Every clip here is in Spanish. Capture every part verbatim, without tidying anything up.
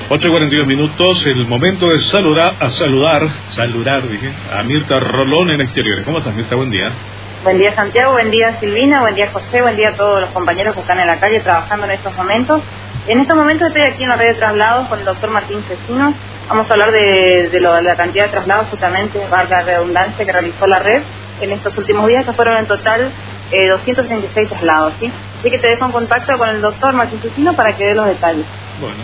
ocho y cuarenta y dos minutos, el momento de saludar, a saludar, saludar, dije, a Mirta Rolón en Exteriores. ¿Cómo estás, Mirta? Buen día. Buen día, Santiago, buen día, Silvina, buen día, José, buen día a todos los compañeros que están en la calle trabajando en estos momentos. En estos momentos estoy aquí en la red de traslados con el doctor Martín Cecino. Vamos a hablar de, de, lo, de la cantidad de traslados, justamente, valga la redundancia, que realizó la red en estos últimos días, que fueron en total eh, doscientos treinta y seis traslados, ¿sí? Así que te dejo en contacto con el doctor Martín Cecino para que dé los detalles. Bueno.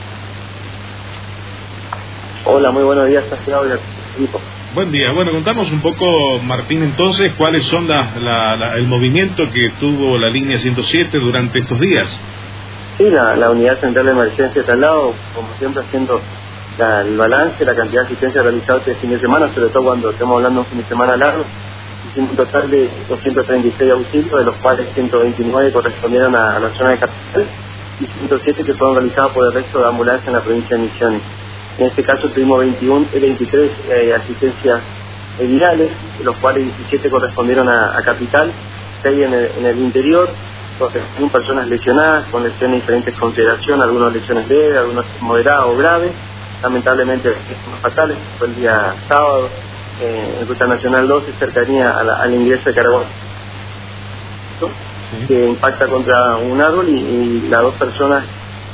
Hola, muy buenos días, Santiago y al equipo. Buen día. Bueno, contamos un poco, Martín, entonces, cuáles son la, la, la, el movimiento que tuvo la línea ciento siete durante estos días. Sí, la, la unidad central de emergencia de traslado, como siempre, haciendo la, el balance, la cantidad de asistencia realizada este fin de semana, sobre todo cuando estamos hablando de un fin de semana largo. Hicimos un total de doscientos treinta y seis auxilios, de los cuales ciento veintinueve correspondieron a, a la zona de capital y ciento siete que fueron realizados por el resto de ambulancias en la provincia de Misiones. En este caso tuvimos veintiuno, veintitrés eh, asistencias eh, virales, de los cuales diecisiete correspondieron a, a capital, seis en el, en el interior, veintiuna personas lesionadas, con lesiones de diferentes consideraciones, algunas lesiones leves, algunas moderadas o graves, lamentablemente lesiones fatales. Fue el día sábado, eh, en Ruta Nacional doce, cercanía a la, al ingreso de Carabobo, sí, que impacta contra un árbol y, y las dos personas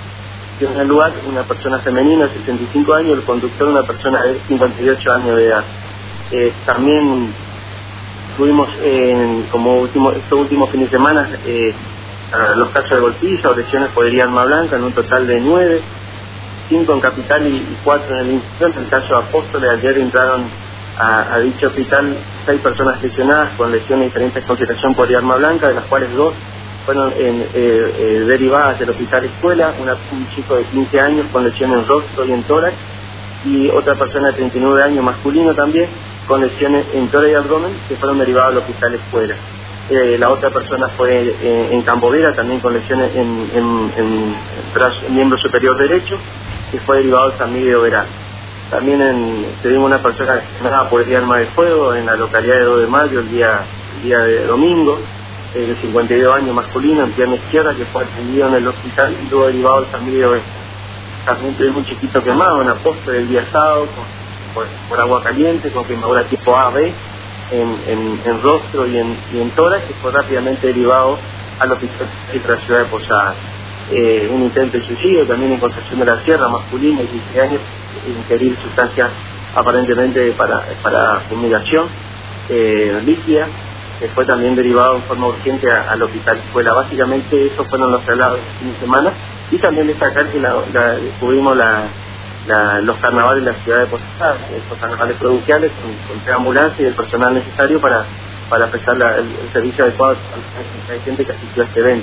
en el lugar, una persona femenina de sesenta y cinco años, el conductor una persona de cincuenta y ocho años de edad. Eh, también tuvimos, eh, como último, estos últimos fines de semana, eh, los casos de golpiza o lesiones por herida arma blanca, en un total de nueve, cinco en capital y, y cuatro en el interior. En el caso de Apóstoles, ayer entraron a, a dicho hospital seis personas lesionadas con lesiones de diferentes consideraciones por herida arma blanca, de las cuales dos fueron en, eh, eh, derivadas del hospital escuela, una, un chico de quince años con lesiones en rostro y en tórax, y otra persona de treinta y nueve años, masculino también, con lesiones en tórax y abdomen, que fueron derivadas del hospital escuela. Eh, la otra persona fue eh, en Cambovera, también con lesiones en, en, en, brazo, en miembro superior derecho, que fue derivado también de Oberá. También en, tuvimos una persona lesionada por el arma de fuego en la localidad de dos de mayo, el día, el día de domingo, Eh, de cincuenta y dos años, masculino, en pierna izquierda, que fue atendido en el hospital y luego derivado también de también tuvimos un chiquito quemado en Apóstol el día sábado con, por, por agua caliente, con quemadura tipo A B en, en, en rostro y en, y en tórax, que fue rápidamente derivado al hospital de la ciudad de Posadas. Eh, un intento de suicidio también en Concepción de la Sierra, masculino, de quince años, ingerir sustancias aparentemente para, para fumigación eh, líquida, que fue también derivado en forma urgente a, al hospital escuela. Básicamente esos fueron los traslados de fin de semana, y también destacar que la, la, cubrimos la, la, los carnavales de la ciudad de Posadas, estos carnavales provinciales con, con tres ambulancias y el personal necesario para, para prestar la, el, el servicio adecuado a la gente que asistió a este evento.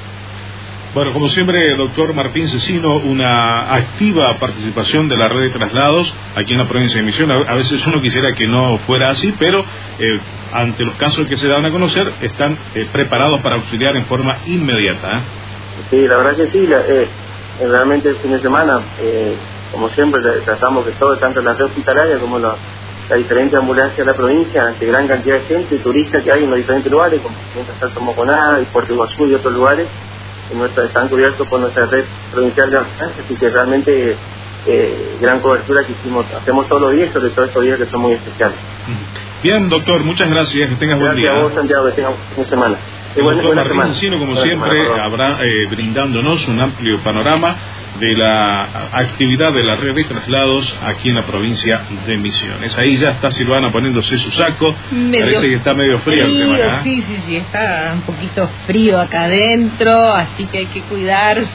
Bueno, como siempre, doctor Martín Cecino, una activa participación de la red de traslados aquí en la provincia de Misiones. A veces uno quisiera que no fuera así, pero eh, ante los casos que se dan a conocer, están eh, preparados para auxiliar en forma inmediata. ¿eh? Sí, la verdad que sí. La, eh, realmente el fin de semana, eh, como siempre, tratamos que todo, tanto la red hospitalaria como la, la diferente ambulancia de la provincia, ante gran cantidad de gente, turistas que hay en los diferentes lugares, como Salto Moconá y Puerto Iguazú y otros lugares, en nuestra, están cubiertos por nuestra red provincial de ambulancias, así que realmente eh, gran cobertura que hicimos, hacemos todos los días, sobre todo estos días que son muy especiales. Bien, doctor, muchas gracias, que tengas gracias buen día. Gracias a vos, Santiago, que tengas una semana. El buena, doctor buena Martín Cecino, como buena siempre, semana, habrá eh, brindándonos un amplio panorama de la actividad de la red de traslados aquí en la provincia de Misiones. Ahí ya está Silvana poniéndose su saco, medio parece que está medio frío. frío el tema, ¿eh? Sí, sí, sí, está un poquito frío acá adentro, así que hay que cuidarse.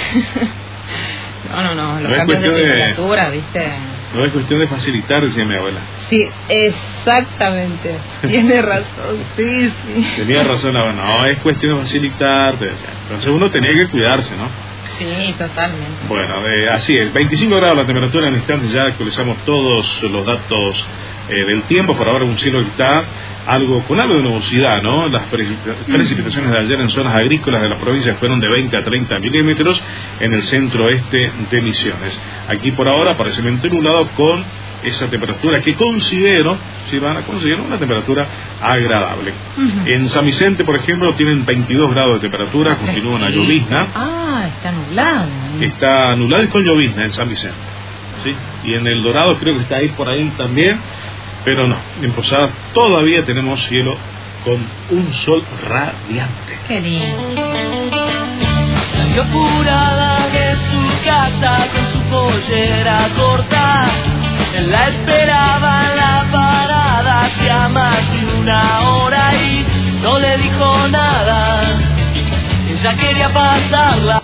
No, no, no, los no cambios de temperatura, de, ¿viste? No es cuestión de facilitar, decía mi abuela. Sí, exactamente, tiene razón, sí, sí. Tenía razón, no, es cuestión de facilitar, entonces uno tenía que cuidarse, ¿no? Sí, totalmente. Bueno, eh, así es, veinticinco grados la temperatura, en instantes ya actualizamos todos los datos eh, del tiempo. Por ahora un cielo que está algo con algo de nubosidad, ¿no? Las precipitaciones de ayer en zonas agrícolas de la provincia fueron de veinte a treinta milímetros en el centro oeste de Misiones. Aquí por ahora parece nublado con esa temperatura que considero, si van a considerar una temperatura agradable. Ujú. En San Vicente, por ejemplo, tienen veintidós grados de temperatura, continúa una llovizna. Ah, está nublado. Está nublado y con llovizna en San Vicente, ¿sí? Y en El Dorado creo que está ahí por ahí también, pero no, en Posada todavía tenemos cielo con un sol radiante. Qué lindo. Salió apurada de su casa con su pollera corta. Él la esperaba en la parada hacía más de una hora y no le dijo nada. Ella quería pasarla.